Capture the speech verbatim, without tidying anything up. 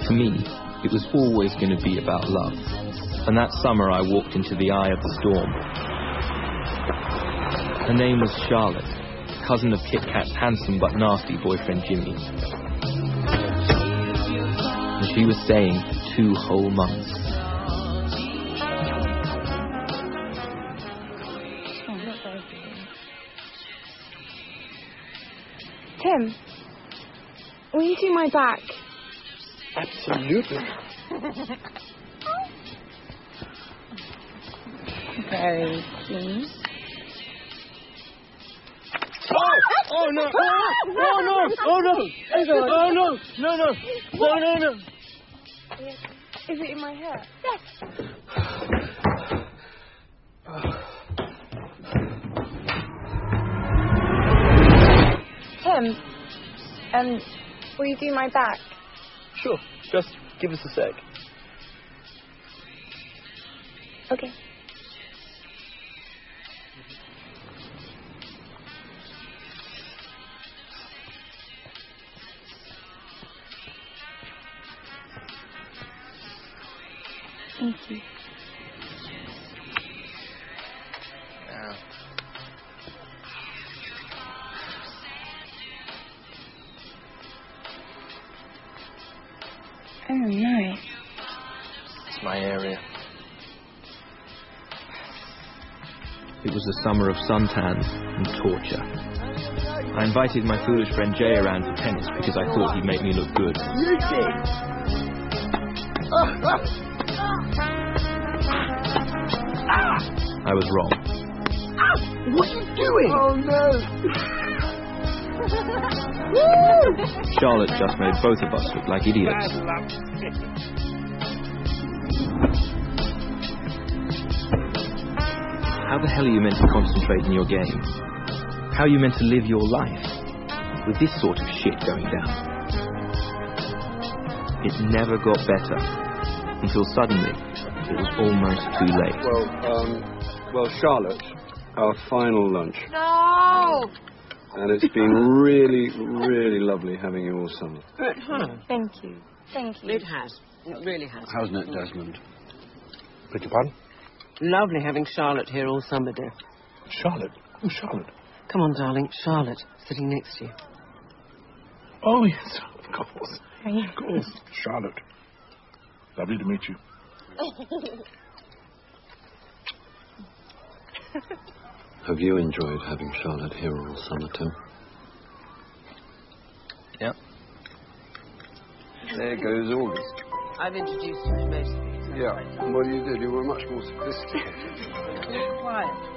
For me, it was always going to be about love. And that summer I walked into the eye of the storm. Her name was Charlotte, cousin of Kit Kat's handsome but nasty boyfriend Jimmy. And she was staying for two whole months. Tim, will you do my back? Absolutely. Very clean. Oh! Oh no! Oh, oh no! Oh no! Oh no! No no! No no no! Is it in my hair? Yes. Tim, um, will you do my back? Sure. Just give us a sec. Okay. Thank you. Yeah. Oh, nice. It's my area. It was the summer of suntans and torture. I invited my foolish friend Jay around for tennis because I thought he'd make me look good. You did. I was wrong. What are you doing? Oh no! Charlotte just made both of us look like idiots. How the hell are you meant to concentrate in your game? How are you meant to live your life with this sort of shit going down? It never got better until suddenly it was almost too late. Well, um, well, Charlotte, our final lunch. No! And it's been really, really lovely having you all summer. It has. Thank you. Thank you. It has. It really has. Hasn't it, Desmond? Beg your pardon? Lovely having Charlotte here all summer, dear. Charlotte? Who's Charlotte? Come on, darling. Charlotte, sitting next to you. Oh, yes, of course. Are you? Of course. Charlotte. Lovely to meet you. Have you enjoyed having Charlotte here all summer, Tim? Yep. There goes August. I've introduced you to most of these. Yeah, well, you did. You were much more sophisticated. Quiet.